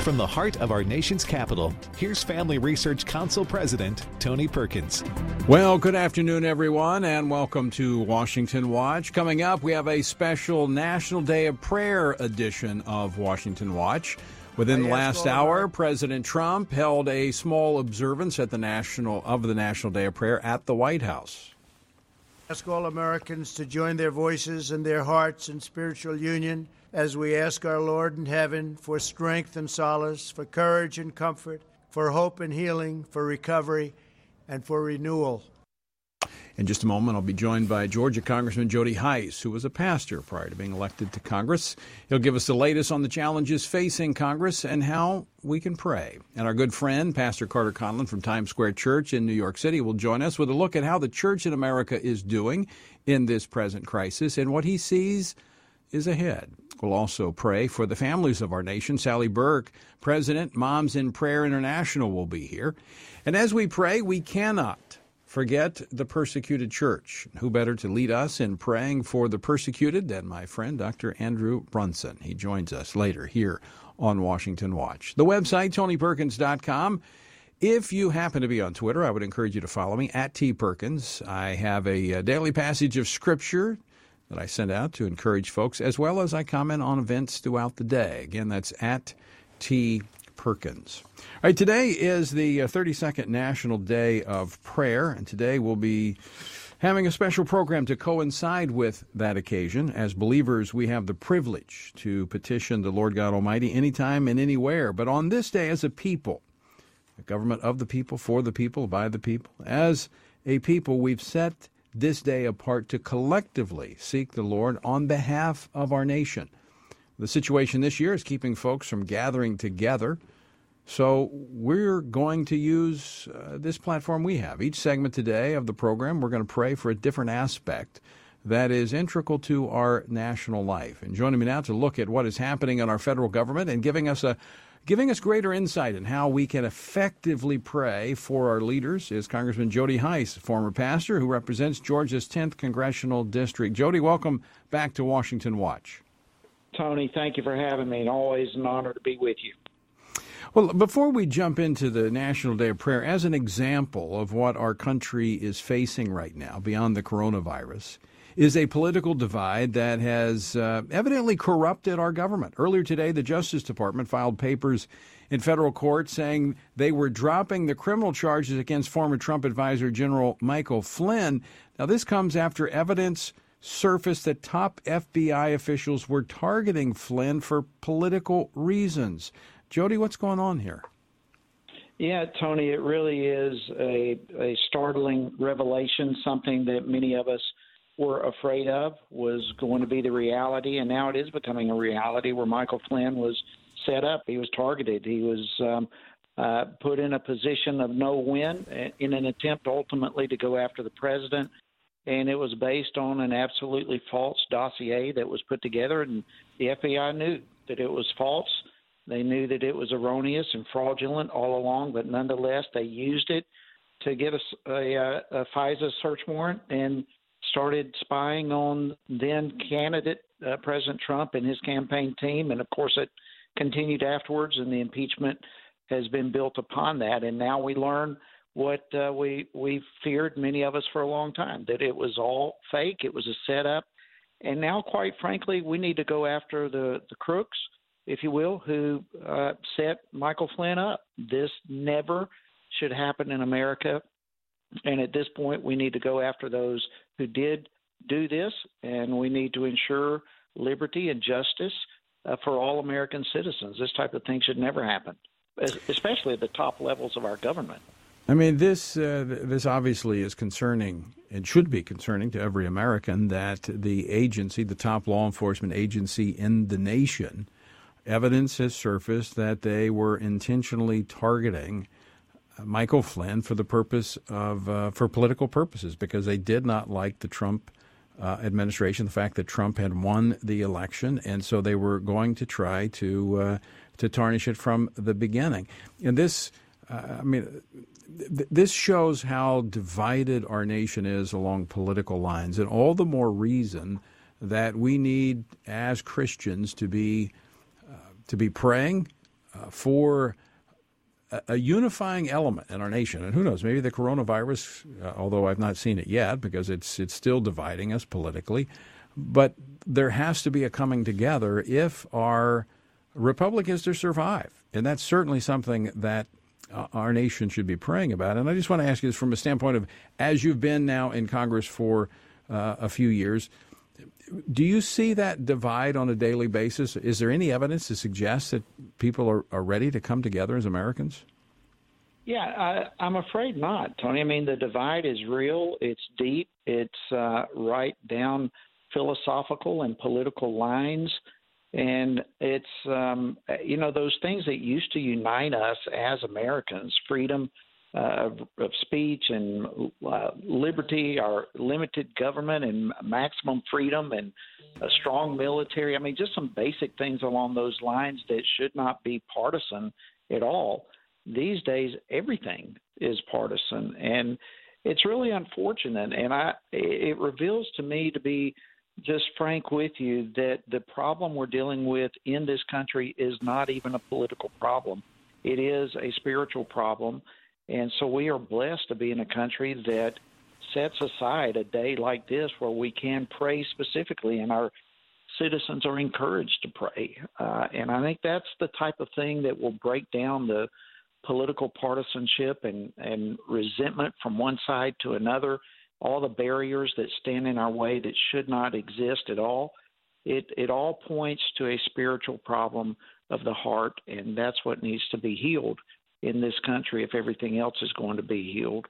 From the heart of our nation's capital, here's Family Research Council President Tony Perkins. Well, good afternoon, everyone, and welcome to Washington Watch. Coming up, we have a special National Day of Prayer edition of Washington Watch. Within the last hour, President Trump held a small observance at the National Day of Prayer at the White House. Ask all Americans to join their voices and their hearts in spiritual union as we ask our Lord in heaven for strength and solace, for courage and comfort, for hope and healing, for recovery, and for renewal. In just a moment, I'll be joined by Georgia Congressman Jody Hice, who was a pastor prior to being elected to Congress. He'll give us the latest on the challenges facing Congress and how we can pray. And our good friend, Pastor Carter Conlon from Times Square Church in New York City, will join us with a look at how the church in America is doing in this present crisis and what he sees is ahead. We'll also pray for the families of our nation. Sally Burke, President, Moms in Prayer International, will be here. And as we pray, we cannot forget the persecuted church. Who better to lead us in praying for the persecuted than my friend, Dr. Andrew Brunson. He joins us later here on Washington Watch. The website, TonyPerkins.com. If you happen to be on Twitter, I would encourage you to follow me, @TPerkins. I have a daily passage of Scripture that I send out to encourage folks, as well as I comment on events throughout the day. Again, that's @TPerkins. All right, today is the 32nd National Day of Prayer, and today we'll be having a special program to coincide with that occasion. As believers, we have the privilege to petition the Lord God Almighty anytime and anywhere. But on this day, as a people, the government of the people, for the people, by the people, as a people, we've set this day apart to collectively seek the Lord on behalf of our nation. The situation this year is keeping folks from gathering together, so we're going to use this platform we have. Each segment today of the program, we're going to pray for a different aspect that is integral to our national life. And joining me now to look at what is happening in our federal government and giving us greater insight in how we can effectively pray for our leaders is Congressman Jody Hice, former pastor who represents Georgia's 10th Congressional District. Jody, welcome back to Washington Watch. Tony, thank you for having me, and always an honor to be with you. Well, before we jump into the National Day of Prayer, as an example of what our country is facing right now beyond the coronavirus, is a political divide that has evidently corrupted our government. Earlier today, the Justice Department filed papers in federal court saying they were dropping the criminal charges against former Trump advisor General Michael Flynn. Now, this comes after evidence surfaced that top FBI officials were targeting Flynn for political reasons. Jody, what's going on here? Yeah, Tony, it really is a startling revelation, something that many of us were afraid of was going to be the reality, and now it is becoming a reality where Michael Flynn was set up. He was targeted. He was put in a position of no win in an attempt ultimately to go after the president, and it was based on an absolutely false dossier that was put together, and the FBI knew that it was false. They knew that it was erroneous and fraudulent all along, but nonetheless, they used it to get a FISA search warrant and started spying on then candidate President Trump and his campaign team. And, of course, it continued afterwards, and the impeachment has been built upon that. And now we learn what we feared, many of us, for a long time, that it was all fake. It was a setup. And now, quite frankly, we need to go after the crooks, if you will, who set Michael Flynn up. This never should happen in America. And at this point, we need to go after those who did do this, and we need to ensure liberty and justice for all American citizens. This type of thing should never happen, especially at the top levels of our government. I mean, this obviously is concerning and should be concerning to every American that the agency, the top law enforcement agency in the nation, evidence has surfaced that they were intentionally targeting Michael Flynn for the purpose of for political purposes, because they did not like the Trump administration, the fact that Trump had won the election, and so they were going to try to tarnish it from the beginning. And this, this shows how divided our nation is along political lines, and all the more reason that we need, as Christians, to be praying for a unifying element in our nation. And who knows, maybe the coronavirus, although I've not seen it yet because it's still dividing us politically, but there has to be a coming together if our republic is to survive. And that's certainly something that our nation should be praying about. And I just want to ask you this from a standpoint of, as you've been now in Congress for a few years, do you see that divide on a daily basis? Is there any evidence to suggest that people are ready to come together as Americans? Yeah, I'm afraid not, Tony. I mean, the divide is real. It's deep. It's right down philosophical and political lines. And it's, those things that used to unite us as Americans, freedom of speech and liberty, our limited government and maximum freedom and a strong military. I mean, just some basic things along those lines that should not be partisan at all. These days, everything is partisan, and it's really unfortunate. And it reveals to me, to be just frank with you, that the problem we're dealing with in this country is not even a political problem. It is a spiritual problem. And so we are blessed to be in a country that sets aside a day like this where we can pray specifically, and our citizens are encouraged to pray. And I think that's the type of thing that will break down the political partisanship and resentment from one side to another, all the barriers that stand in our way that should not exist at all. It all points to a spiritual problem of the heart, and that's what needs to be healed in this country if everything else is going to be healed.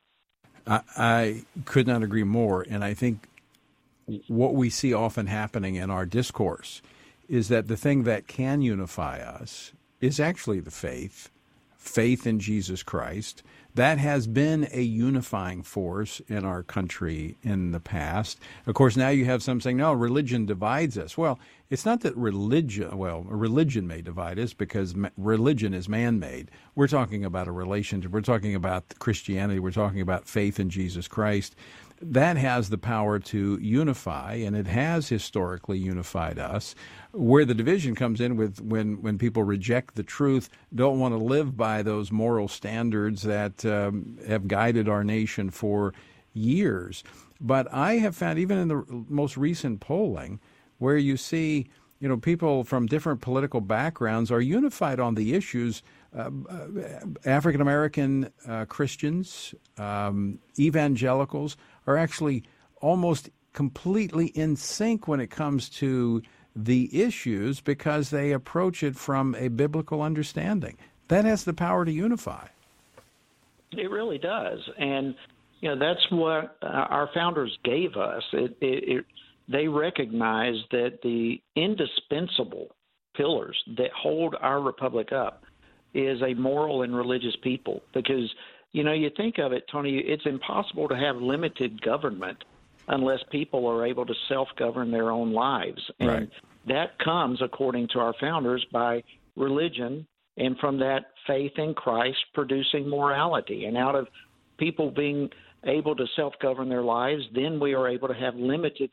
I could not agree more. And I think what we see often happening in our discourse is that the thing that can unify us is actually the faith in Jesus Christ. That has been a unifying force in our country in the past. Of course, now you have some saying, no, religion divides us. Well, it's not that religion may divide us because religion is man-made. We're talking about a relationship. We're talking about Christianity. We're talking about faith in Jesus Christ. That has the power to unify, and it has historically unified us. Where the division comes in with when people reject the truth, don't want to live by those moral standards that have guided our nation for years. But I have found, even in the most recent polling, where you see, people from different political backgrounds are unified on the issues. African American Christians, evangelicals are actually almost completely in sync when it comes to the issues because they approach it from a biblical understanding. That has the power to unify. It really does. And, that's what our founders gave us. They recognized that the indispensable pillars that hold our republic up is a moral and religious people. Because, you think of it, Tony, it's impossible to have limited government unless people are able to self-govern their own lives. And right. That comes, according to our founders, by religion, and from that faith in Christ producing morality. And out of people being able to self-govern their lives, then we are able to have limited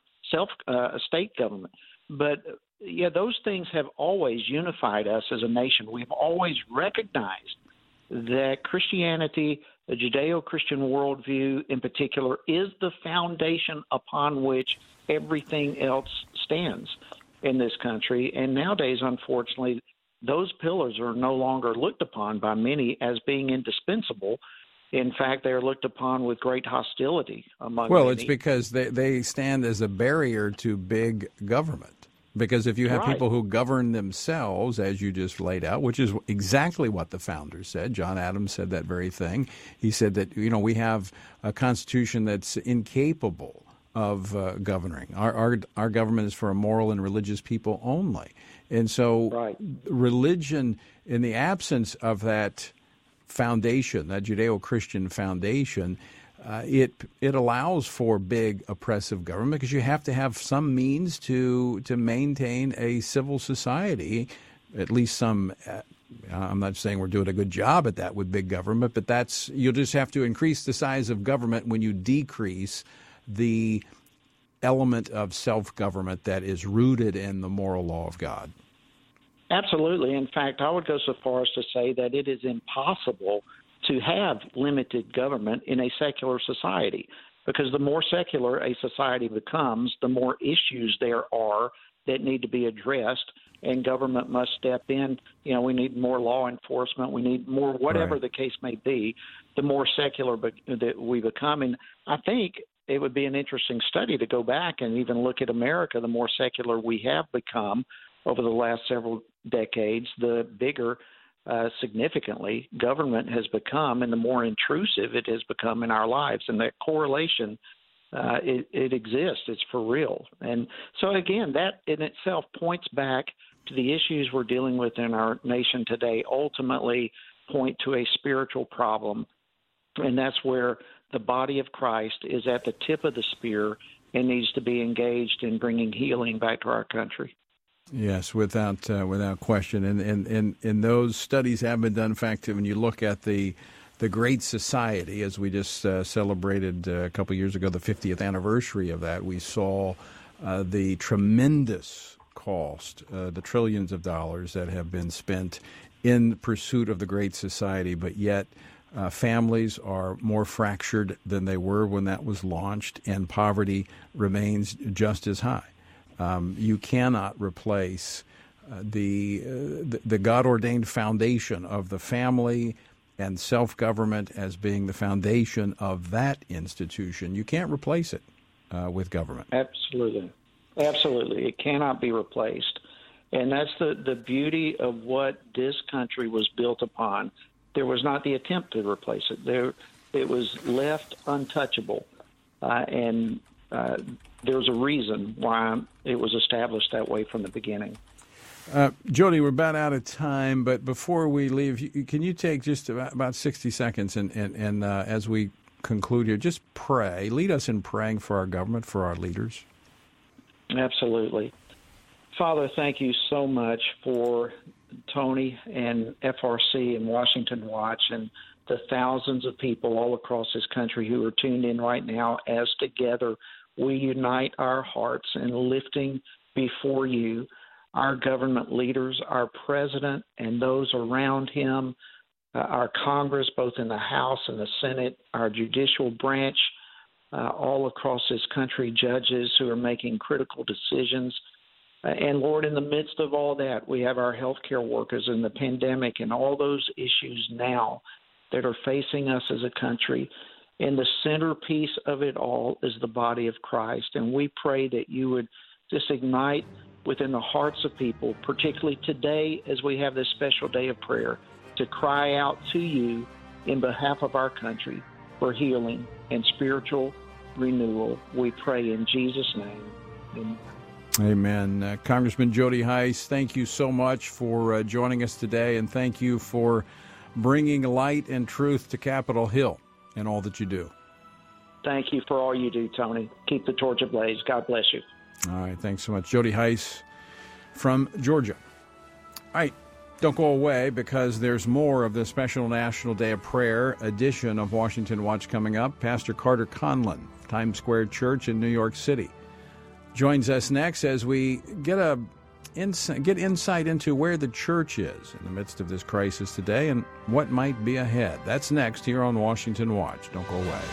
state government. But those things have always unified us as a nation. We've always recognized that Christianity, the Judeo-Christian worldview in particular, is the foundation upon which everything else stands in this country. And nowadays, unfortunately, those pillars are no longer looked upon by many as being indispensable. In fact, they are looked upon with great hostility among many. It's because they stand as a barrier to big government. Because if you have people who govern themselves, as you just laid out, which is exactly what the founders said, John Adams said that very thing. He said that, we have a constitution that's incapable of governing. Our government is for a moral and religious people only. And so religion, in the absence of that foundation, that Judeo-Christian foundation, it allows for big oppressive government because you have to have some means to maintain a civil society, at least some. I'm not saying we're doing a good job at that with big government, but you'll just have to increase the size of government when you decrease the element of self-government that is rooted in the moral law of God. Absolutely. In fact, I would go so far as to say that it is impossible to have limited government in a secular society, because the more secular a society becomes, the more issues there are that need to be addressed, and government must step in. You know, we need more law enforcement. We need more, whatever Right. the case may be, the more secular that we become. And I think it would be an interesting study to go back and even look at America. The more secular we have become over the last several decades, the bigger significantly government has become, and the more intrusive it has become in our lives. And that correlation, it exists. It's for real. And so, again, that in itself points back to the issues we're dealing with in our nation today, ultimately point to a spiritual problem. And that's where the body of Christ is at the tip of the spear and needs to be engaged in bringing healing back to our country. Yes, without question. And those studies have been done. In fact, when you look at the Great Society, as we just celebrated a couple of years ago, the 50th anniversary of that, we saw the tremendous cost, the trillions of dollars that have been spent in pursuit of the Great Society, but yet families are more fractured than they were when that was launched, and poverty remains just as high. You cannot replace the God-ordained foundation of the family and self-government as being the foundation of that institution. You can't replace it with government. Absolutely. Absolutely. It cannot be replaced. And that's the beauty of what this country was built upon. There was not the attempt to replace it. It was left untouchable. And there's a reason why it was established that way from the beginning. Jody, we're about out of time, but before we leave, can you take just about 60 seconds and as we conclude here, just pray. Lead us in praying for our government, for our leaders. Absolutely. Father, thank you so much for Tony and FRC and Washington Watch and the thousands of people all across this country who are tuned in right now, as together we unite our hearts in lifting before you our government leaders, our president and those around him, our Congress, both in the House and the Senate, our judicial branch, all across this country, judges who are making critical decisions. And, Lord, in the midst of all that, we have our healthcare workers and the pandemic and all those issues now that are facing us as a country. And the centerpiece of it all is the body of Christ. And we pray that you would just ignite within the hearts of people, particularly today as we have this special day of prayer, to cry out to you in behalf of our country for healing and spiritual renewal. We pray in Jesus' name. Amen. Amen. Congressman Jody Hice, thank you so much for joining us today, and thank you for bringing light and truth to Capitol Hill and all that you do. Thank you for all you do, Tony. Keep the torch ablaze. God bless you. All right, thanks so much. Jody Hice from Georgia. All right, don't go away, because there's more of the special National Day of Prayer edition of Washington Watch coming up. Pastor Carter Conlon, Times Square Church in New York City, joins us next as we get insight into where the church is in the midst of this crisis today and what might be ahead. That's next here on Washington Watch. Don't go away.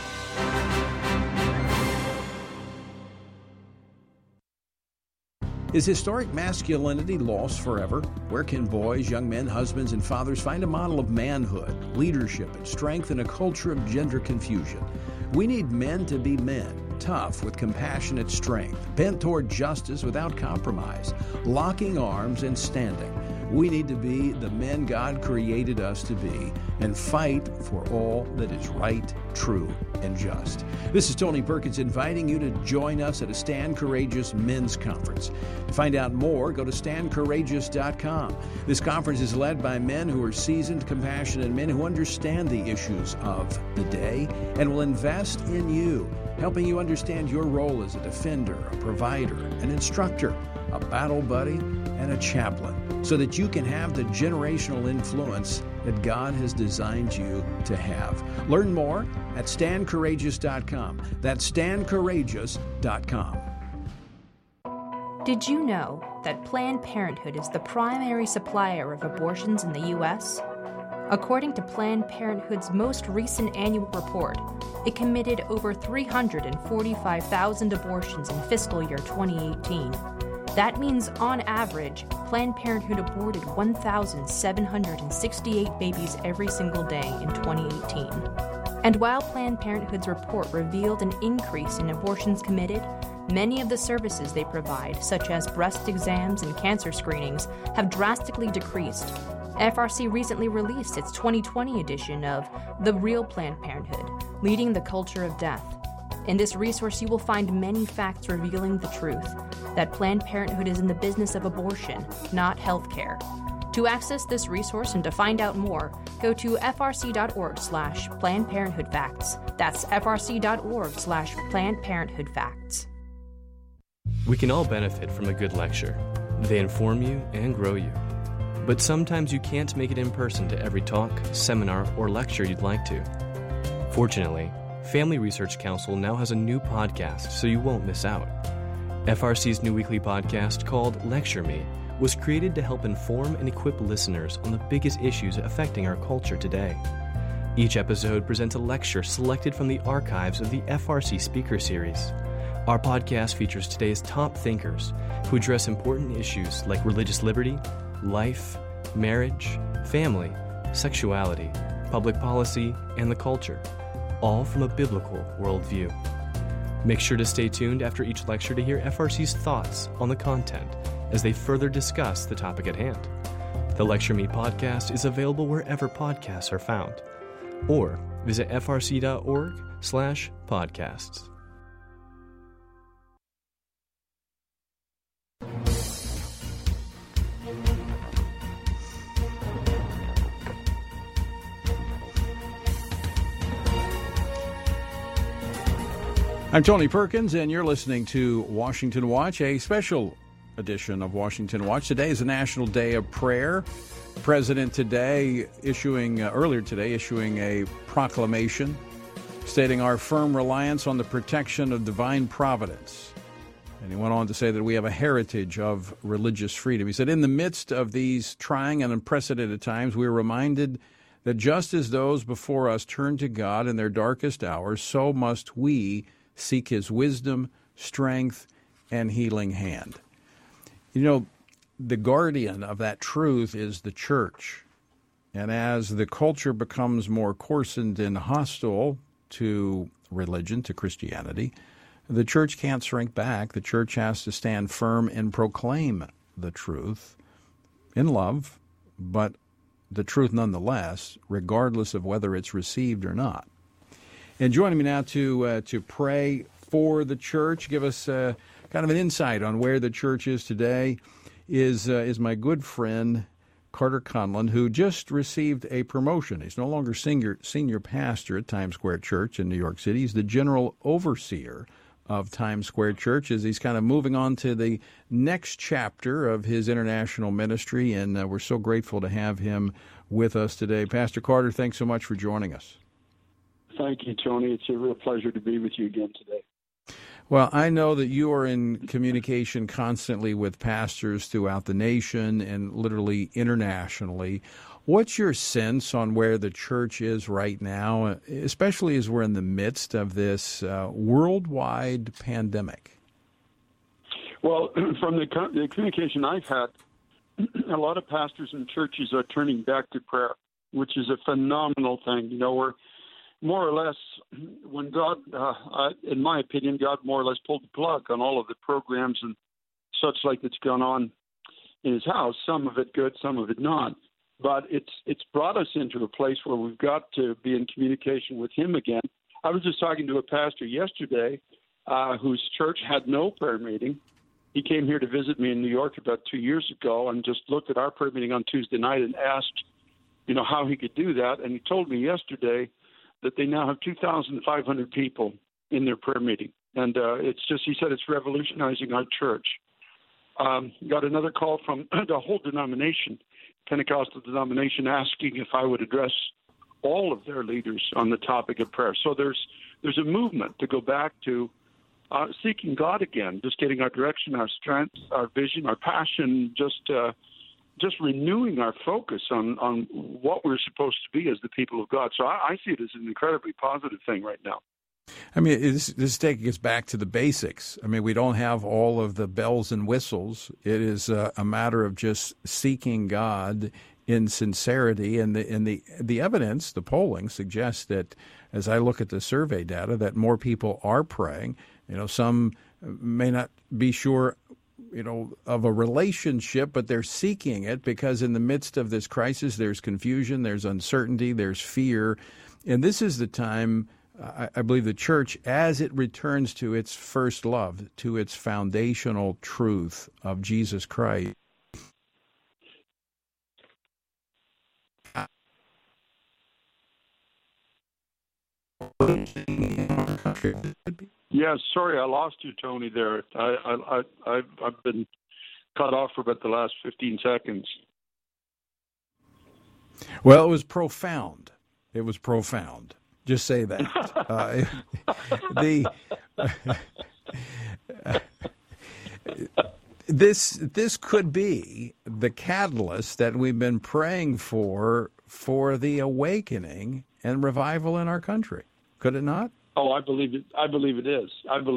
Is historic masculinity lost forever? Where can boys, young men, husbands, and fathers find a model of manhood, leadership, and strength in a culture of gender confusion? We need men to be men, tough with compassionate strength, bent toward justice without compromise, locking arms and standing. We need to be the men God created us to be and fight for all that is right, true, and just. This is Tony Perkins inviting you to join us at a Stand Courageous Men's Conference. To find out more, go to standcourageous.com. This conference is led by men who are seasoned, compassionate men who understand the issues of the day and will invest in you, helping you understand your role as a defender, a provider, an instructor, a battle buddy, and a chaplain, so that you can have the generational influence that God has designed you to have. Learn more at standcourageous.com. That's standcourageous.com. Did you know that Planned Parenthood is the primary supplier of abortions in the U.S.? According to Planned Parenthood's most recent annual report, it committed over 345,000 abortions in fiscal year 2018. That means, on average, Planned Parenthood aborted 1,768 babies every single day in 2018. And while Planned Parenthood's report revealed an increase in abortions committed, many of the services they provide, such as breast exams and cancer screenings, have drastically decreased. FRC recently released its 2020 edition of The Real Planned Parenthood, Leading the Culture of Death. In this resource, you will find many facts revealing the truth, that Planned Parenthood is in the business of abortion, not healthcare. To access this resource and to find out more, go to frc.org/Planned Parenthood Facts. That's frc.org/Planned Parenthood Facts. We can all benefit from a good lecture. They inform you and grow you. But sometimes you can't make it in person to every talk, seminar, or lecture you'd like to. Fortunately, Family Research Council now has a new podcast, so you won't miss out. FRC's new weekly podcast, called Lecture Me, was created to help inform and equip listeners on the biggest issues affecting our culture today. Each episode presents a lecture selected from the archives of the FRC Speaker Series. Our podcast features today's top thinkers who address important issues like religious liberty, life, marriage, family, sexuality, public policy, and the culture, all from a biblical worldview. Make sure to stay tuned after each lecture to hear FRC's thoughts on the content as they further discuss the topic at hand. The Lecture Me podcast is available wherever podcasts are found, or visit frc.org/podcasts. I'm Tony Perkins, and you're listening to Washington Watch, a special edition of Washington Watch. Today is a National Day of Prayer. The President earlier today issuing a proclamation stating our firm reliance on the protection of divine providence. And he went on to say that we have a heritage of religious freedom. He said, in the midst of these trying and unprecedented times, we are reminded that just as those before us turned to God in their darkest hours, so must we seek his wisdom, strength, and healing hand. You know, the guardian of that truth is the church. And as the culture becomes more coarsened and hostile to religion, to Christianity, the church can't shrink back. The church has to stand firm and proclaim the truth in love, but the truth nonetheless, regardless of whether it's received or not. And joining me now to pray for the church, give us kind of an insight on where the church is today, is my good friend Carter Conlon, who just received a promotion. He's no longer senior pastor at Times Square Church in New York City. He's the general overseer of Times Square Church as he's kind of moving on to the next chapter of his international ministry, and we're so grateful to have him with us today. Pastor Carter, thanks so much for joining us. Thank you, Tony. It's a real pleasure to be with you again today. Well, I know that you are in communication constantly with pastors throughout the nation and literally internationally. What's your sense on where the church is right now, especially as we're in the midst of this worldwide pandemic? Well, from the communication I've had, a lot of pastors and churches are turning back to prayer, which is a phenomenal thing. You know, we're more or less, when God, in my opinion, God more or less pulled the plug on all of the programs and such like that's gone on in his house, some of it good, some of it not. But it's brought us into a place where we've got to be in communication with him again. I was just talking to a pastor yesterday whose church had no prayer meeting. He came here to visit me in New York about 2 years ago and just looked at our prayer meeting on Tuesday night and asked, you know, how he could do that. And he told me yesterday that they now have 2,500 people in their prayer meeting. And he said it's revolutionizing our church. Got another call from the whole denomination, Pentecostal denomination, asking if I would address all of their leaders on the topic of prayer. So there's a movement to go back to seeking God again, just getting our direction, our strength, our vision, our passion, just renewing our focus on what we're supposed to be as the people of God. So I see it as an incredibly positive thing right now. I mean, this is taking us back to the basics. I mean, we don't have all of the bells and whistles. It is a matter of just seeking God in sincerity, and the evidence, the polling suggests that, as I look at the survey data, that more people are praying. You know, some may not be sure, you know, of a relationship, but they're seeking it because in the midst of this crisis, there's confusion, there's uncertainty, there's fear, and this is the time. I believe the church, as it returns to its first love, to its foundational truth of Jesus Christ. Yeah, sorry, I lost you, Tony, there. I've been cut off for about the last 15 seconds. Well, it was profound. It was profound. Just say that. This could be the catalyst that we've been praying for the awakening and revival in our country. Could it not? Oh, I believe it. I believe it is.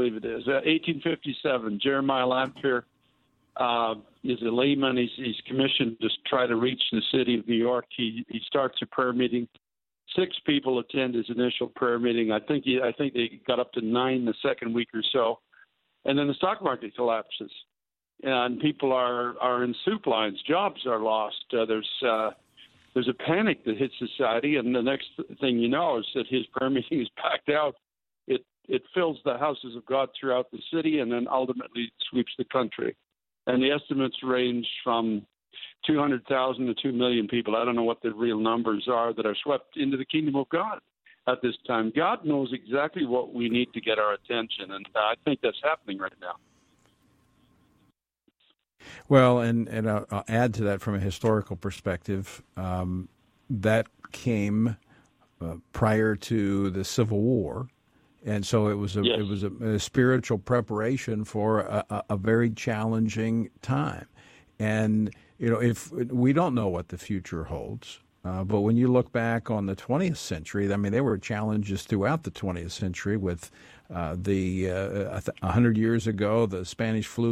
1857, Jeremiah Lanphier is a layman. He's commissioned to try to reach the city of New York. He starts a prayer meeting. 6 people attend his initial prayer meeting. I think they got up to 9 the second week or so, and then the stock market collapses, and people are in soup lines. Jobs are lost. There's a panic that hits society, and the next thing you know is that his prayer meeting is packed out. It fills the houses of God throughout the city, and then ultimately sweeps the country. And the estimates range from 200,000 to 2 million people. I don't know what the real numbers are that are swept into the kingdom of God at this time. God knows exactly what we need to get our attention, and I think that's happening right now. Well, and I'll add to that from a historical perspective. That came prior to the Civil War, and so it was a spiritual preparation for a very challenging time. And you know, if we don't know what the future holds, but when you look back on the 20th century, I mean, there were challenges throughout the 20th century with 100 years ago, the Spanish flu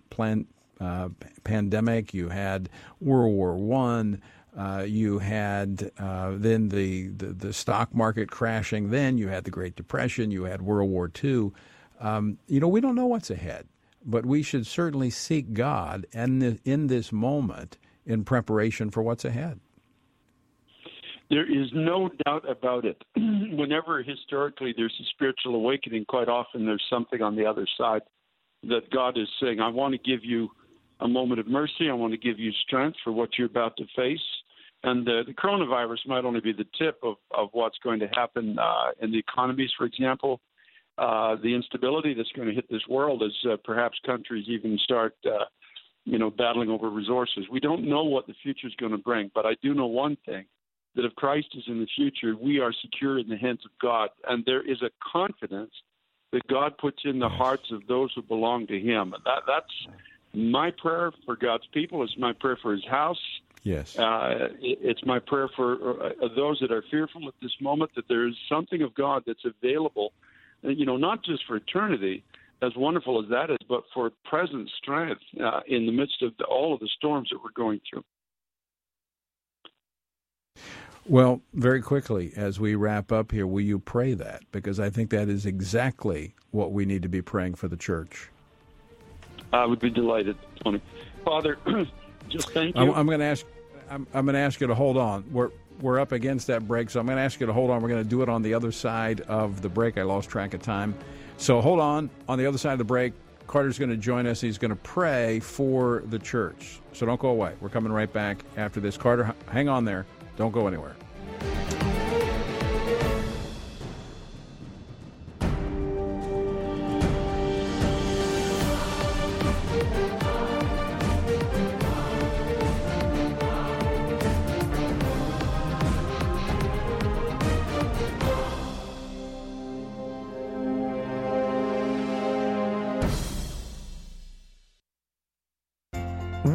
pandemic. You had World War I. You had then the stock market crashing. Then you had the Great Depression. You had World War II. You know, we don't know what's ahead. But we should certainly seek God and in this moment in preparation for what's ahead. There is no doubt about it. Whenever historically there's a spiritual awakening, quite often there's something on the other side that God is saying, I want to give you a moment of mercy. I want to give you strength for what you're about to face. And the coronavirus might only be the tip of what's going to happen in the economies, for example. The instability that's going to hit this world as perhaps countries even start, battling over resources. We don't know what the future is going to bring, but I do know one thing, that if Christ is in the future, we are secure in the hands of God. And there is a confidence that God puts in the hearts of those who belong to him. That's my prayer for God's people. It's my prayer for his house. Yes. It's my prayer for those that are fearful at this moment, that there is something of God that's available, not just for eternity, as wonderful as that is, but for present strength in the midst of all of the storms that we're going through. Well, very quickly, as we wrap up here, will you pray that? Because I think that is exactly what we need to be praying for the church. I would be delighted, Tony. Father, just thank you. I'm going to ask you to hold on. We're up against that break, so I'm going to ask you to hold on. We're going to do it on the other side of the break. I lost track of time. So hold on. On the other side of the break, Carter's going to join us. He's going to pray for the church. So don't go away. We're coming right back after this. Carter, hang on there. Don't go anywhere.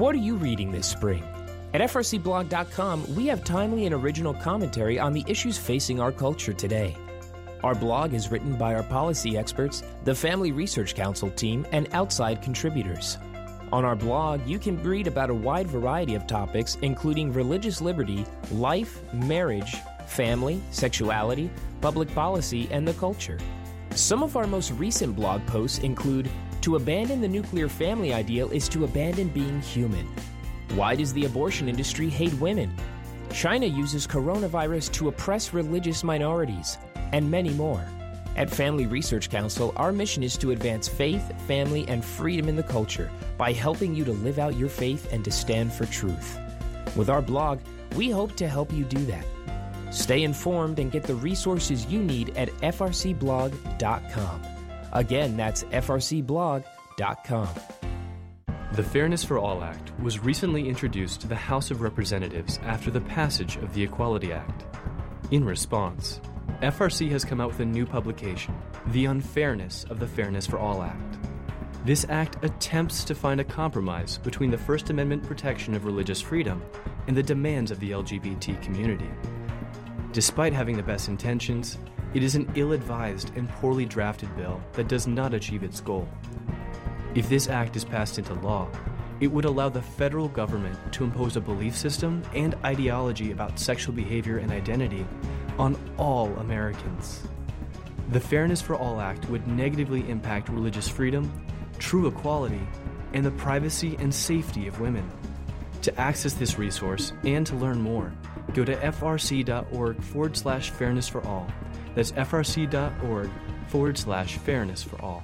What are you reading this spring? At frcblog.com, we have timely and original commentary on the issues facing our culture today. Our blog is written by our policy experts, the Family Research Council team, and outside contributors. On our blog, you can read about a wide variety of topics, including religious liberty, life, marriage, family, sexuality, public policy, and the culture. Some of our most recent blog posts include, "To abandon the nuclear family ideal is to abandon being human." "Why does the abortion industry hate women?" "China uses coronavirus to oppress religious minorities," and many more. At Family Research Council, our mission is to advance faith, family, and freedom in the culture by helping you to live out your faith and to stand for truth. With our blog, we hope to help you do that. Stay informed and get the resources you need at frcblog.com. Again, that's frcblog.com. The Fairness for All Act was recently introduced to the House of Representatives after the passage of the Equality Act. In response, FRC has come out with a new publication, The Unfairness of the Fairness for All Act. This act attempts to find a compromise between the First Amendment protection of religious freedom and the demands of the LGBT community. Despite having the best intentions, it is an ill-advised and poorly drafted bill that does not achieve its goal. If this act is passed into law, it would allow the federal government to impose a belief system and ideology about sexual behavior and identity on all Americans. The Fairness for All Act would negatively impact religious freedom, true equality, and the privacy and safety of women. To access this resource and to learn more, go to frc.org/fairness for all. That's frc.org/fairness for all.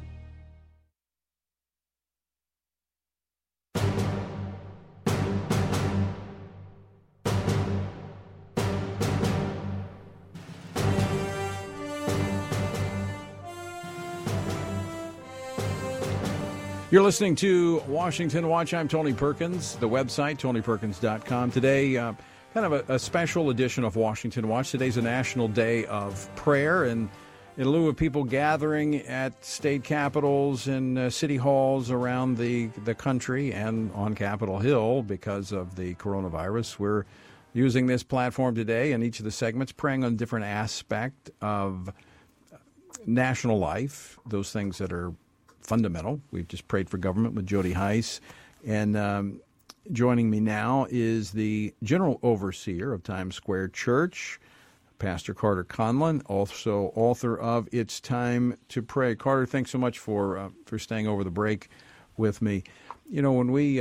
You're listening to Washington Watch. I'm Tony Perkins. The website, tonyperkins.com. Today, kind of a special edition of Washington Watch. Today's a national day of prayer, and in lieu of people gathering at state capitals and city halls around the country and on Capitol Hill because of the coronavirus, we're using this platform today in each of the segments, praying on a different aspect of national life, those things that are fundamental. We've just prayed for government with Jody Heiss. And joining me now is the General Overseer of Times Square Church, Pastor Carter Conlon, also author of It's Time to Pray. Carter, thanks so much for staying over the break with me. You know, when we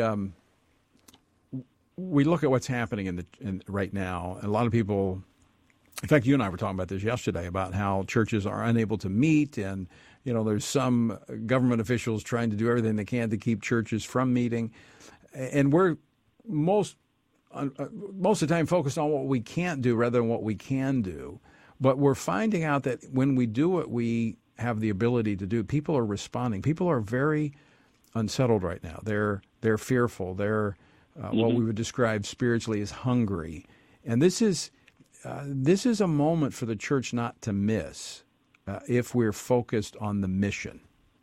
look at what's happening right now, a lot of people, in fact, you and I were talking about this yesterday, about how churches are unable to meet, and you know, there's some government officials trying to do everything they can to keep churches from meeting. And we're most of the time focused on what we can't do rather than what we can do. But we're finding out that when we do what we have the ability to do, people are responding. People are very unsettled right now. They're fearful. They're what we would describe spiritually as hungry. And this is a moment for the church not to miss. If we're focused on the mission.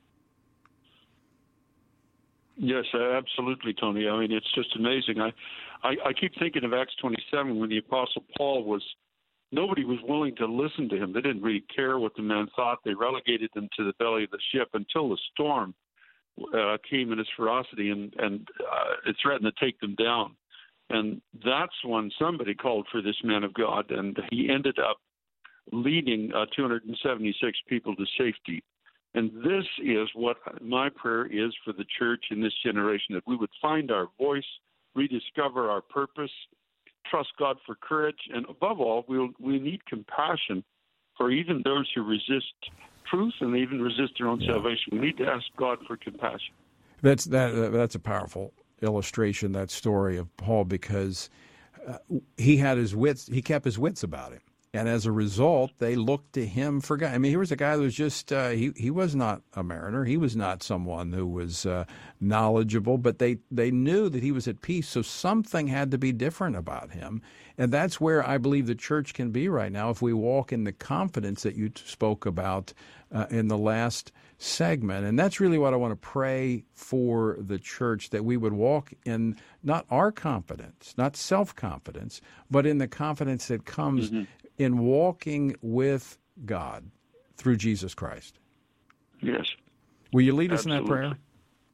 Yes, absolutely, Tony. I mean, it's just amazing. I keep thinking of Acts 27 when the Apostle Paul nobody was willing to listen to him. They didn't really care what the man thought. They relegated him to the belly of the ship until the storm came in its ferocity and it threatened to take them down. And that's when somebody called for this man of God, and he ended up leading 276 people to safety. And this is what my prayer is for the church in this generation, that we would find our voice, rediscover our purpose, trust God for courage, and above all, we need compassion for even those who resist truth and even resist their own salvation. We need to ask God for compassion. That's a powerful illustration, that story of Paul, because he kept his wits about him. And as a result, they looked to him for guidance. I mean, here was a guy who was just, he was not a mariner. He was not someone who was knowledgeable, but they knew that he was at peace. So something had to be different about him. And that's where I believe the church can be right now if we walk in the confidence that you spoke about in the last segment. And that's really what I want to pray for the church, that we would walk in not our confidence, not self-confidence, but in the confidence that comes in walking with God through Jesus Christ. Yes. Will you lead us Absolutely. in that prayer?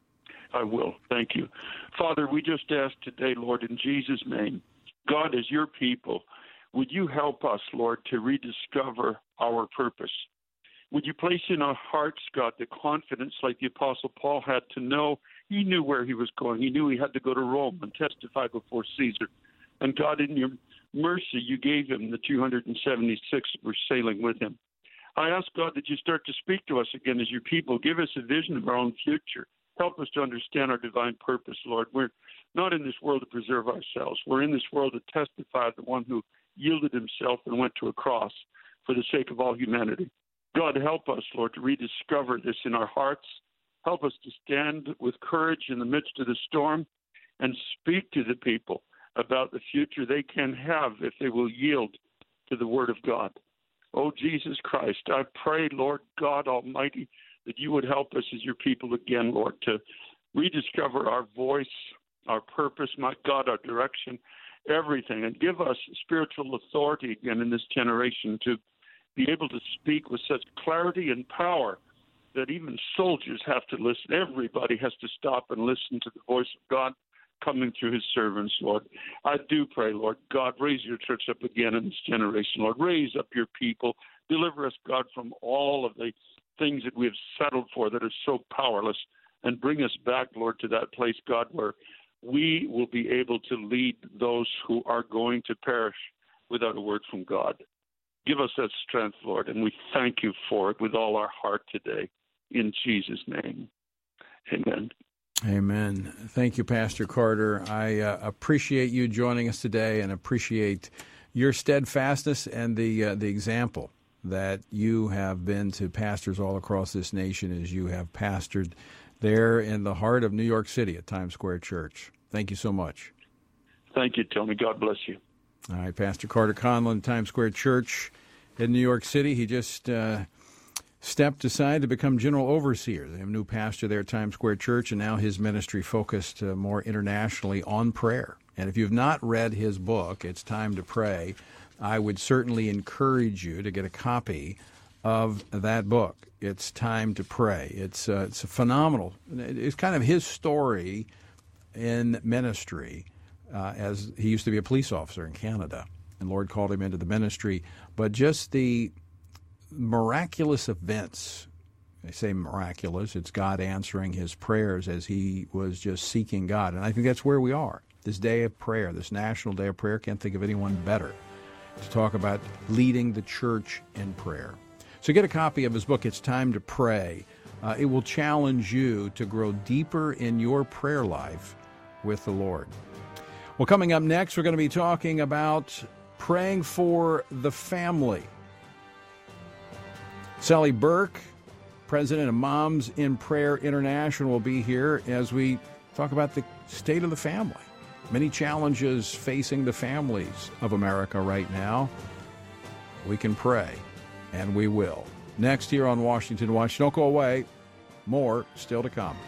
I will. Thank you. Father, we just ask today, Lord, in Jesus' name, God, as your people, would you help us, Lord, to rediscover our purpose? Would you place in our hearts, God, the confidence like the Apostle Paul had to know he knew where he was going. He knew he had to go to Rome and testify before Caesar. And God, in your mercy, you gave him the 276 that were sailing with him. I ask, God, that you start to speak to us again as your people. Give us a vision of our own future. Help us to understand our divine purpose, Lord. We're not in this world to preserve ourselves. We're in this world to testify the one who yielded himself and went to a cross for the sake of all humanity. God, help us, Lord, to rediscover this in our hearts. Help us to stand with courage in the midst of the storm and speak to the people about the future they can have if they will yield to the Word of God. Oh, Jesus Christ, I pray, Lord God Almighty, that you would help us as your people again, Lord, to rediscover our voice, our purpose, my God, our direction, everything, and give us spiritual authority again in this generation to be able to speak with such clarity and power that even soldiers have to listen. Everybody has to stop and listen to the voice of God coming through his servants, Lord. I do pray, Lord God, raise your church up again in this generation, Lord. Raise up your people. Deliver us, God, from all of the things that we have settled for that are so powerless, and bring us back, Lord, to that place, God, where we will be able to lead those who are going to perish without a word from God. Give us that strength, Lord, and we thank you for it with all our heart today. In Jesus' name, amen. Amen. Thank you, Pastor Carter. I appreciate you joining us today and appreciate your steadfastness and the example that you have been to pastors all across this nation as you have pastored there in the heart of New York City at Times Square Church. Thank you so much. Thank you, Tony. God bless you. All right, Pastor Carter Conlon, Times Square Church in New York City. He just stepped aside to become general overseer. They have a new pastor there at Times Square Church, and now his ministry focused more internationally on prayer. And if you've not read his book, It's Time to Pray, I would certainly encourage you to get a copy of that book. It's Time to Pray. It's a phenomenal. It's kind of his story in ministry, as he used to be a police officer in Canada, and Lord called him into the ministry. But just the miraculous events, I say miraculous, it's God answering his prayers as he was just seeking God. And I think that's where we are. This day of prayer, this National Day of Prayer, can't think of anyone better to talk about leading the church in prayer. So get a copy of his book, It's Time to Pray. It will challenge you to grow deeper in your prayer life with the Lord. Well, coming up next, we're going to be talking about praying for the family. Sally Burke, president of Moms in Prayer International, will be here as we talk about the state of the family. Many challenges facing the families of America right now. We can pray, and we will. Next here on Washington Watch. Don't go away. More still to come.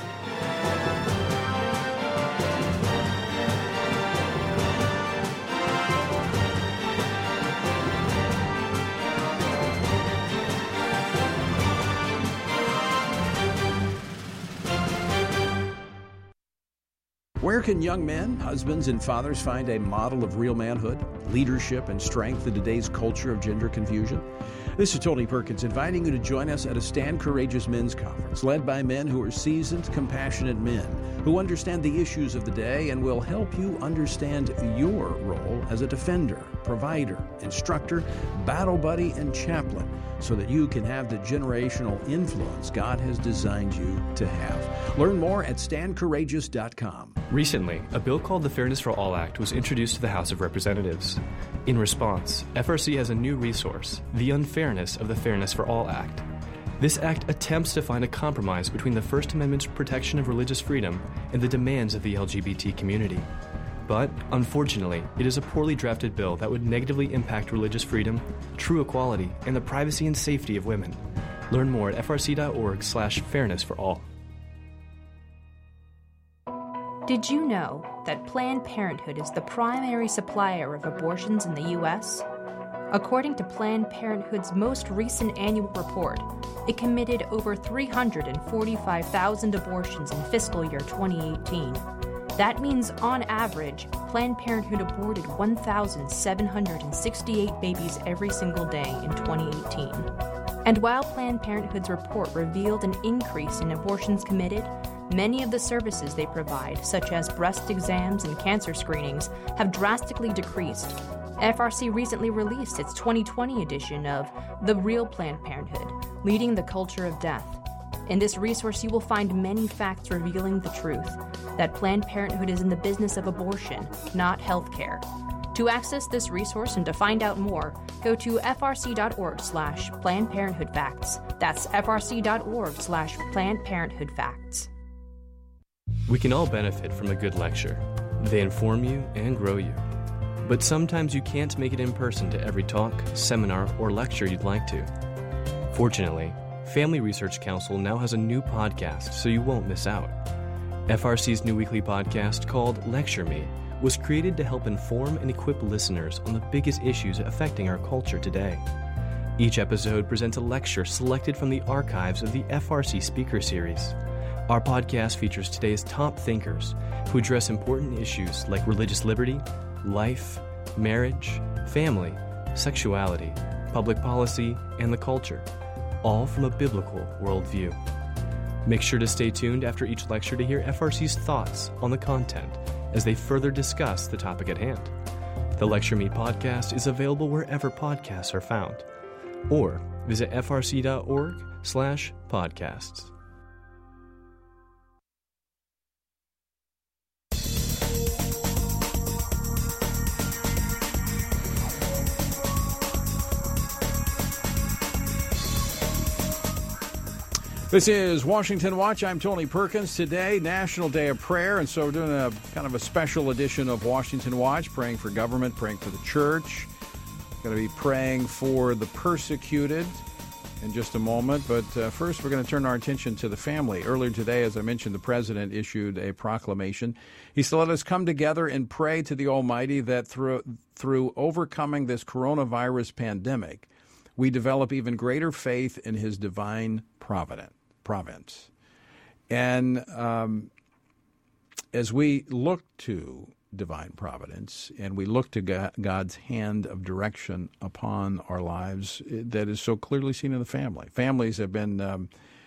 Where can young men, husbands, and fathers find a model of real manhood, leadership, and strength in today's culture of gender confusion? This is Tony Perkins inviting you to join us at a Stand Courageous Men's Conference led by men who are seasoned, compassionate men who understand the issues of the day and will help you understand your role as a defender, provider, instructor, battle buddy, and chaplain so that you can have the generational influence God has designed you to have. Learn more at standcourageous.com. Recently, a bill called the Fairness for All Act was introduced to the House of Representatives. In response, FRC has a new resource, the Unfairness of the Fairness for All Act. This act attempts to find a compromise between the First Amendment's protection of religious freedom and the demands of the LGBT community. But, unfortunately, it is a poorly drafted bill that would negatively impact religious freedom, true equality, and the privacy and safety of women. Learn more at frc.org/fairness for all. Did you know that Planned Parenthood is the primary supplier of abortions in the U.S.? According to Planned Parenthood's most recent annual report, it committed over 345,000 abortions in fiscal year 2018. That means, on average, Planned Parenthood aborted 1,768 babies every single day in 2018. And while Planned Parenthood's report revealed an increase in abortions committed, many of the services they provide, such as breast exams and cancer screenings, have drastically decreased. FRC recently released its 2020 edition of The Real Planned Parenthood, Leading the Culture of Death. In this resource, you will find many facts revealing the truth, that Planned Parenthood is in the business of abortion, not health care. To access this resource and to find out more, go to frc.org/Planned Parenthood Facts. That's frc.org/Planned Parenthood Facts. We can all benefit from a good lecture. They inform you and grow you. But sometimes you can't make it in person to every talk, seminar, or lecture you'd like to. Fortunately, Family Research Council now has a new podcast, so you won't miss out. FRC's new weekly podcast, called Lecture Me, was created to help inform and equip listeners on the biggest issues affecting our culture today. Each episode presents a lecture selected from the archives of the FRC Speaker Series. Our podcast features today's top thinkers who address important issues like religious liberty, life, marriage, family, sexuality, public policy, and the culture, all from a biblical worldview. Make sure to stay tuned after each lecture to hear FRC's thoughts on the content as they further discuss the topic at hand. The Lecture Me podcast is available wherever podcasts are found, or visit frc.org/podcasts. This is Washington Watch. I'm Tony Perkins. Today, National Day of Prayer, and so we're doing a kind of a special edition of Washington Watch, praying for government, praying for the church. Going to be praying for the persecuted in just a moment, but first we're going to turn our attention to the family. Earlier today, as I mentioned, the President issued a proclamation. He said, "Let us come together and pray to the Almighty that through overcoming this coronavirus pandemic, we develop even greater faith in His divine providence." And as we look to divine providence and we look to God's hand of direction upon our lives, that is so clearly seen in the family. Families have been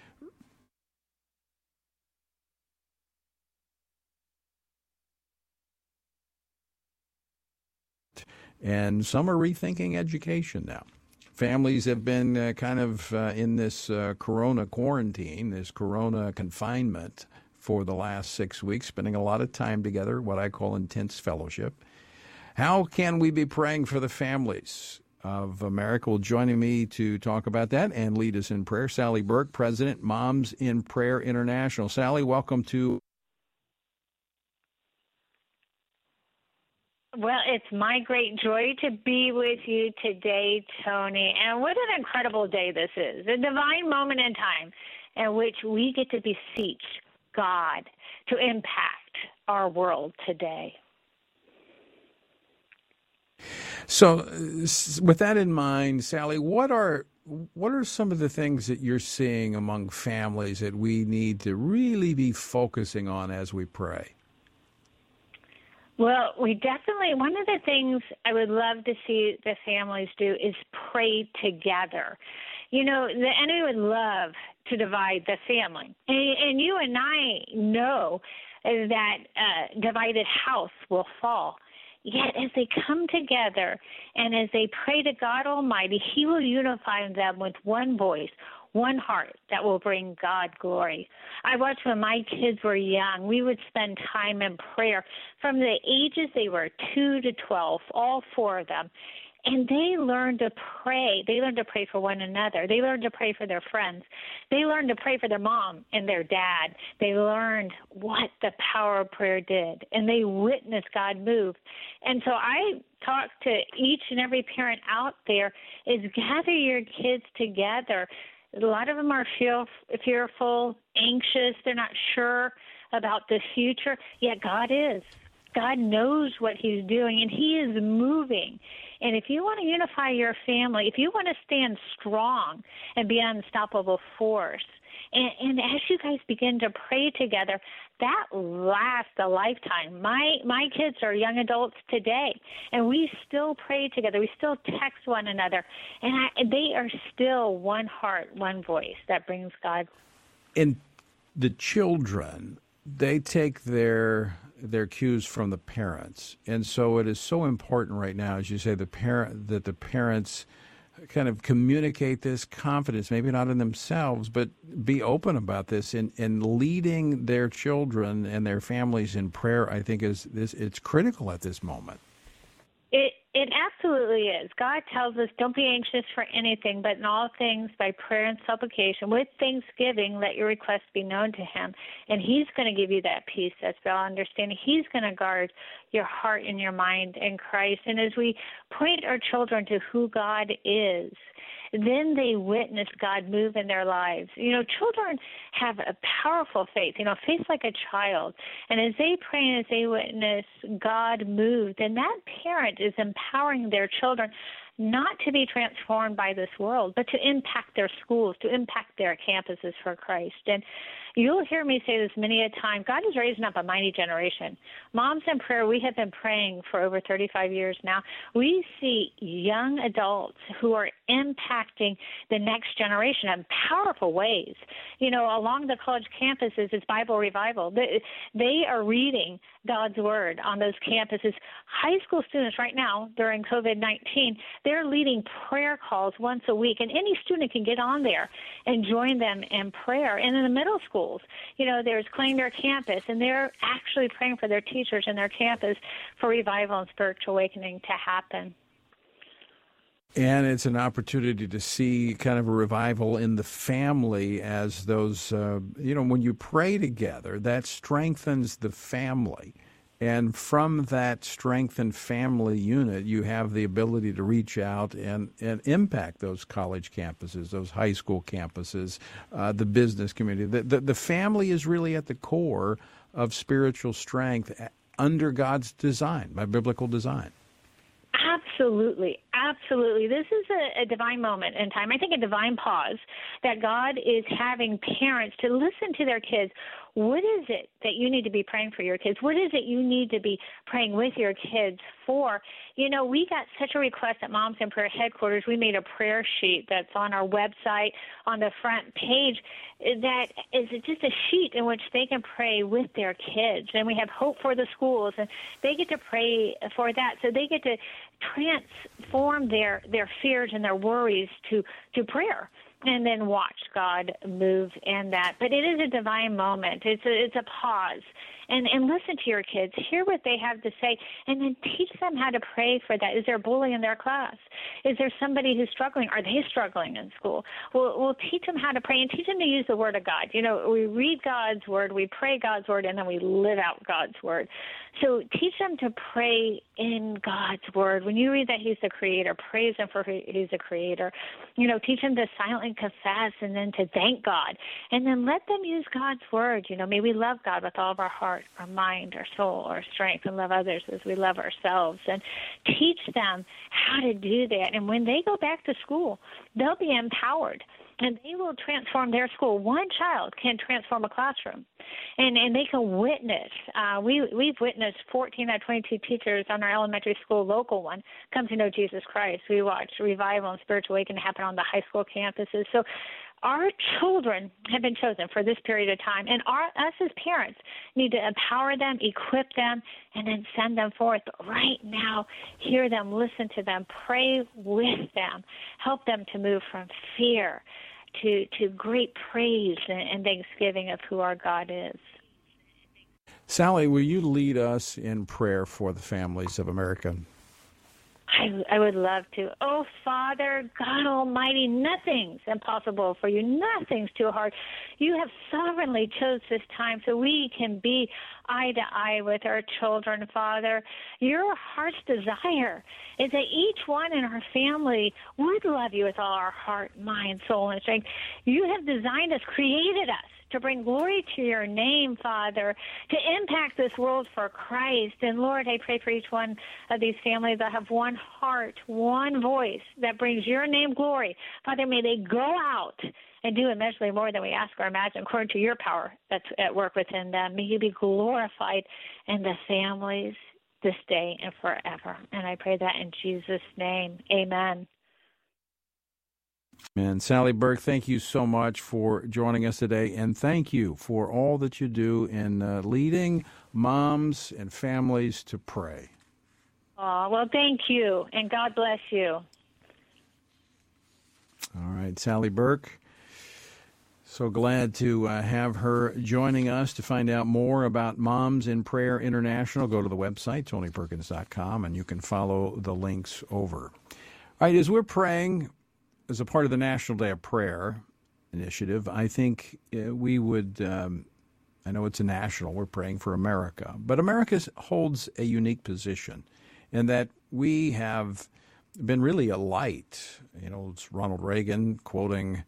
and some are rethinking education now. Families have been in this corona quarantine, this corona confinement for the last 6 weeks, spending a lot of time together, what I call intense fellowship. How can we be praying for the families of America? Well, joining me to talk about that and lead us in prayer, Sally Burke, President, Moms in Prayer International. Sally, welcome to... Well, it's my great joy to be with you today, Tony. And what an incredible day this is, a divine moment in time in which we get to beseech God to impact our world today. So with that in mind, Sally, what are some of the things that you're seeing among families that we need to really be focusing on as we pray? Well, one of the things I would love to see the families do is pray together. You know, the enemy would love to divide the family. And you and I know that divided house will fall. Yet as they come together and as they pray to God Almighty, He will unify them with one voice, one heart that will bring God glory. I watched when my kids were young, we would spend time in prayer from the ages they were 2 to 12, all four of them. And they learned to pray. They learned to pray for one another. They learned to pray for their friends. They learned to pray for their mom and their dad. They learned what the power of prayer did, and they witnessed God move. And so I talk to each and every parent out there is gather your kids together. A lot of them are fearful, anxious. They're not sure about the future. Yet God is. God knows what he's doing, and he is moving. And if you want to unify your family, if you want to stand strong and be an unstoppable force, and as you guys begin to pray together, that lasts a lifetime. My kids are young adults today, and we still pray together. We still text one another, and they are still one heart, one voice that brings God. And the children, they take their cues from the parents, and so it is so important right now, as you say, that the parents kind of communicate this confidence, maybe not in themselves, but be open about this, and leading their children and their families in prayer. I think it's critical at this moment. It absolutely is. God tells us, don't be anxious for anything, but in all things by prayer and supplication, with thanksgiving, let your requests be known to him. And he's going to give you that peace that's beyond understanding. He's going to guard your heart and your mind in Christ. And as we point our children to who God is, then they witness God move in their lives. Children have a powerful faith, faith like a child. And as they pray and as they witness God move, then that parent is empowering their children not to be transformed by this world, but to impact their schools, to impact their campuses for Christ. And you'll hear me say this many a time. God is raising up a mighty generation. Moms in Prayer, we have been praying for over 35 years now. We see young adults who are impacting the next generation in powerful ways. Along the college campuses, it's Bible revival. They are reading God's Word on those campuses. High school students right now, during COVID-19, they're leading prayer calls once a week, and any student can get on there and join them in prayer. And in the middle schools, there's Claim Their Campus, and they're actually praying for their teachers and their campus for revival and spiritual awakening to happen. And it's an opportunity to see kind of a revival in the family as those, when you pray together, that strengthens the family. And from that strengthened family unit, you have the ability to reach out and impact those college campuses, those high school campuses, the business community. The family is really at the core of spiritual strength under God's design, by biblical design. Absolutely. Absolutely. This is a divine moment in time. I think a divine pause that God is having parents to listen to their kids. What is it that you need to be praying for your kids? What is it you need to be praying with your kids for? We got such a request at Moms in Prayer headquarters. We made a prayer sheet that's on our website on the front page that is just a sheet in which they can pray with their kids. And we have Hope for the Schools, and they get to pray for that. So they get to transform their fears and their worries to prayer, and then watch God move in that. But it is a divine moment. It's a pause. And listen to your kids. Hear what they have to say, and then teach them how to pray for that. Is there a bully in their class? Is there somebody who's struggling? Are they struggling in school? We'll teach them how to pray and teach them to use the Word of God. We read God's Word, we pray God's Word, and then we live out God's Word. So teach them to pray in God's Word. When you read that He's the Creator, praise Him for He's the Creator. Teach them to silently confess and then to thank God. And then let them use God's Word. May we love God with all of our heart, our mind, our soul, our strength, and love others as we love ourselves. And teach them how to do that. And when they go back to school, they'll be empowered. And they will transform their school. One child can transform a classroom, and they can witness. We've witnessed 14 out of 22 teachers on our elementary school local one come to know Jesus Christ. We watched revival and spiritual awakening happen on the high school campuses. So our children have been chosen for this period of time, and us as parents need to empower them, equip them, and then send them forth. But right now, hear them, listen to them, pray with them, help them to move from fear to great praise and thanksgiving of who our God is. Sally, will you lead us in prayer for the families of America? I would love to. Oh, Father, God Almighty, nothing's impossible for you. Nothing's too hard. You have sovereignly chose this time so we can be eye to eye with our children, Father. Your heart's desire is that each one in our family would love you with all our heart, mind, soul, and strength. You have designed us, created us to bring glory to your name, Father, to impact this world for Christ. And Lord, I pray for each one of these families that have one heart, one voice that brings your name glory. Father, may they go out and do immeasurably more than we ask or imagine, according to your power that's at work within them. May you be glorified in the families this day and forever. And I pray that in Jesus' name. Amen. And Sally Burke, thank you so much for joining us today, and thank you for all that you do in leading moms and families to pray. Oh, well, thank you, and God bless you. All right, Sally Burke. So glad to have her joining us. To find out more about Moms in Prayer International, go to the website, TonyPerkins.com, and you can follow the links over. All right, as we're praying, as a part of the National Day of Prayer initiative, I think we would, I know it's a national, we're praying for America, but America holds a unique position in that we have been really a light. You know, it's Ronald Reagan quoting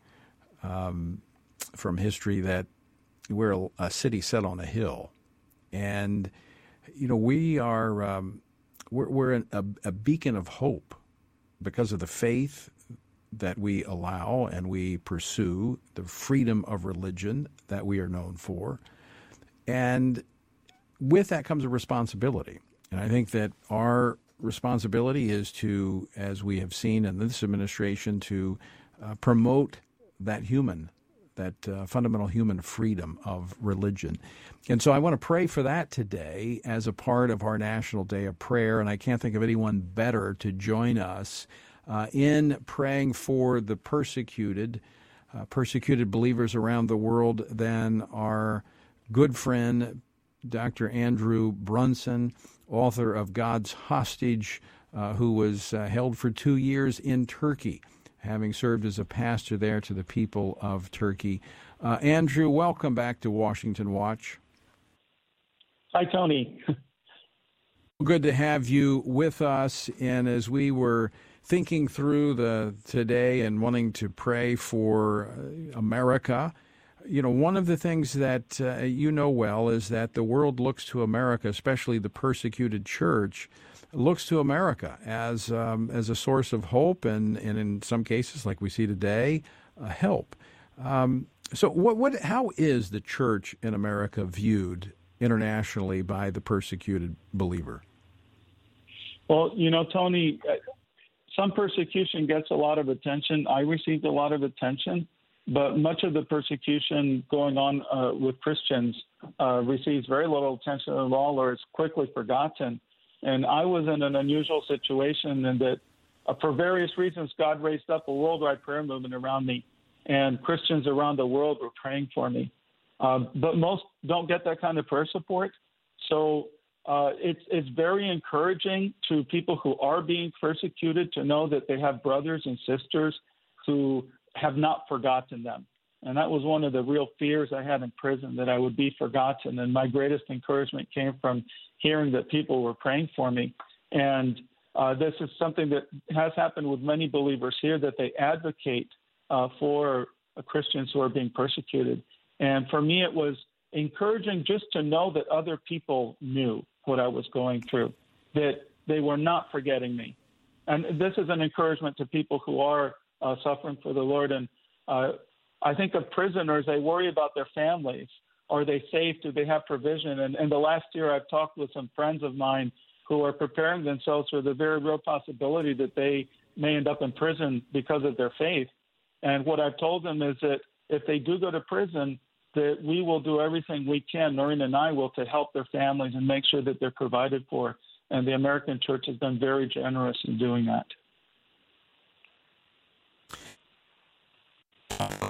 from history that we're a city set on a hill. And, you know, we are, we're a beacon of hope because of the faith that we allow and we pursue, the freedom of religion that we are known for. And with that comes a responsibility. And I think that our responsibility is to, as we have seen in this administration, to promote that fundamental human freedom of religion. And so I want to pray for that today as a part of our National Day of Prayer, and I can't think of anyone better to join us in praying for the persecuted believers around the world than our good friend, Dr. Andrew Brunson, author of God's Hostage, who was held for 2 years in Turkey, having served as a pastor there to the people of Turkey. Andrew, welcome back to Washington Watch. Hi, Tony. Good to have you with us. And as we were thinking through today and wanting to pray for America, you know, one of the things that you know well is that the world looks to America, especially the persecuted church, looks to America as a source of hope and in some cases, like we see today, help. So how is the church in America viewed internationally by the persecuted believer? Well, you know, Tony, some persecution gets a lot of attention. I received a lot of attention, but much of the persecution going on with Christians receives very little attention at all, or is quickly forgotten. And I was in an unusual situation in that, for various reasons, God raised up a worldwide prayer movement around me, and Christians around the world were praying for me. But most don't get that kind of prayer support. So it's very encouraging to people who are being persecuted to know that they have brothers and sisters who have not forgotten them. And that was one of the real fears I had in prison, that I would be forgotten. And my greatest encouragement came from hearing that people were praying for me. And this is something that has happened with many believers here, that they advocate for Christians who are being persecuted. And for me, it was encouraging just to know that other people knew what I was going through, that they were not forgetting me. And this is an encouragement to people who are suffering for the Lord. And I think of prisoners, they worry about their families. Are they safe? Do they have provision? And in the last year, I've talked with some friends of mine who are preparing themselves for the very real possibility that they may end up in prison because of their faith. And what I've told them is that if they do go to prison, that we will do everything we can, Noreen and I will, to help their families and make sure that they're provided for. And the American church has been very generous in doing that.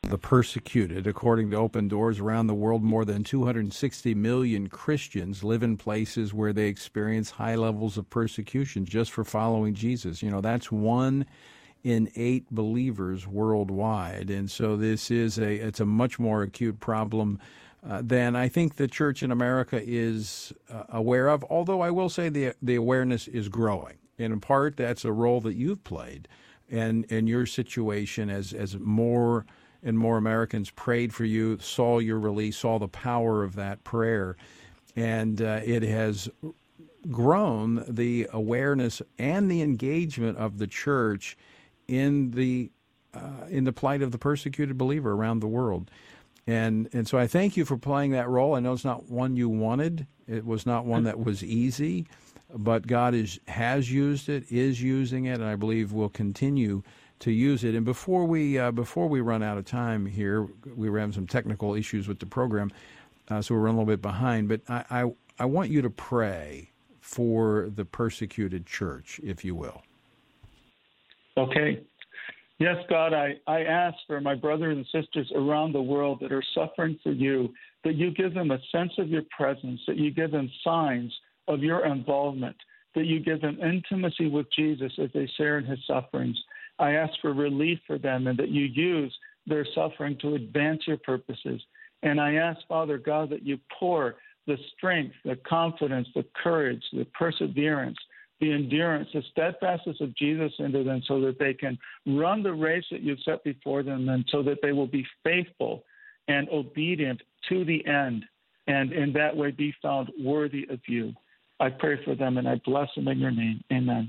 the persecuted. According to Open Doors, around the world, more than 260 million Christians live in places where they experience high levels of persecution just for following Jesus. You know, that's 1 in 8 believers worldwide. And so it's a much more acute problem than I think the church in America is aware of, although I will say the awareness is growing. And in part, that's a role that you've played in your situation as more and more Americans prayed for you, saw your release, saw the power of that prayer. And it has grown the awareness and the engagement of the church in the plight of the persecuted believer around the world. And so I thank you for playing that role. I know it's not one you wanted. It was not one that was easy, but God has used it, is using it, and I believe will continue to use it. And before we run out of time here, we were having some technical issues with the program, so we're running a little bit behind. But I want you to pray for the persecuted church, if you will. Okay. Yes, God, I ask for my brothers and sisters around the world that are suffering for you, that you give them a sense of your presence, that you give them signs of your involvement, that you give them intimacy with Jesus as they share in his sufferings. I ask for relief for them and that you use their suffering to advance your purposes. And I ask, Father God, that you pour the strength, the confidence, the courage, the perseverance, the endurance, the steadfastness of Jesus into them so that they can run the race that you've set before them and so that they will be faithful and obedient to the end and in that way be found worthy of you. I pray for them and I bless them in your name. Amen.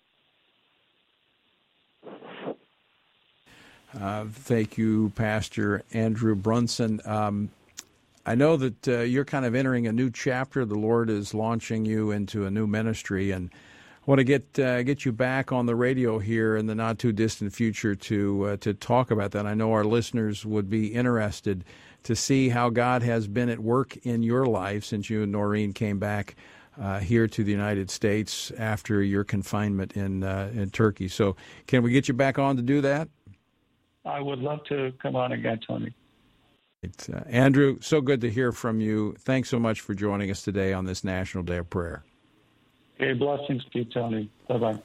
Thank you, Pastor Andrew Brunson. I know that you're kind of entering a new chapter. The Lord is launching you into a new ministry, and I want to get you back on the radio here in the not too distant future to talk about that. I know our listeners would be interested to see how God has been at work in your life since you and Noreen came back here to the United States after your confinement in Turkey. So, can we get you back on to do that? I would love to come on again, Tony. Andrew, so good to hear from you. Thanks so much for joining us today on this National Day of Prayer. Okay, blessings to you, Tony. Bye-bye.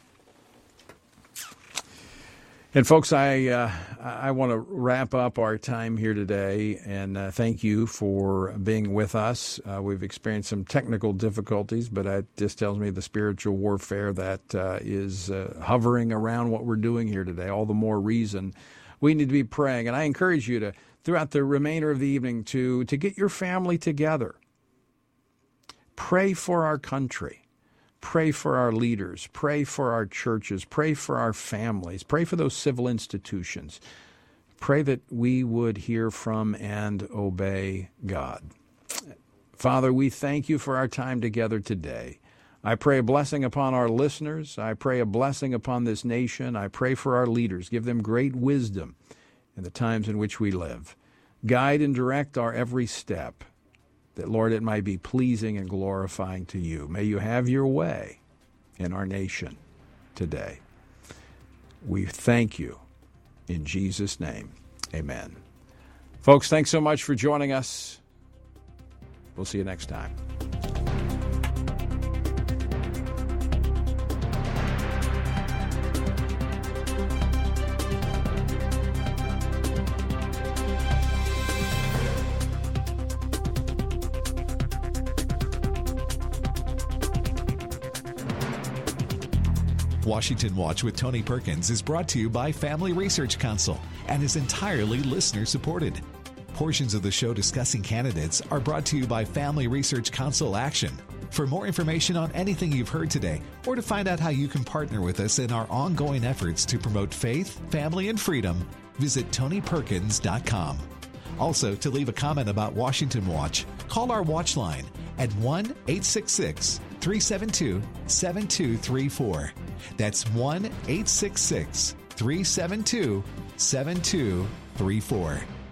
And folks, I want to wrap up our time here today, and thank you for being with us. We've experienced some technical difficulties, but that just tells me the spiritual warfare that is hovering around what we're doing here today. All the more reason we need to be praying. And I encourage you to, throughout the remainder of the evening, to get your family together. Pray for our country. Pray for our leaders. Pray for our churches. Pray for our families. Pray for those civil institutions. Pray that we would hear from and obey God. Father, we thank you for our time together today. I pray a blessing upon our listeners. I pray a blessing upon this nation. I pray for our leaders. Give them great wisdom in the times in which we live. Guide and direct our every step, that, Lord, it might be pleasing and glorifying to you. May you have your way in our nation today. We thank you in Jesus' name. Amen. Folks, thanks so much for joining us. We'll see you next time. Washington Watch with Tony Perkins is brought to you by Family Research Council and is entirely listener-supported. Portions of the show discussing candidates are brought to you by Family Research Council Action. For more information on anything you've heard today, or to find out how you can partner with us in our ongoing efforts to promote faith, family, and freedom, visit TonyPerkins.com. Also, to leave a comment about Washington Watch, call our watch line at 1-866-372-7234. That's 1-866-372-7234.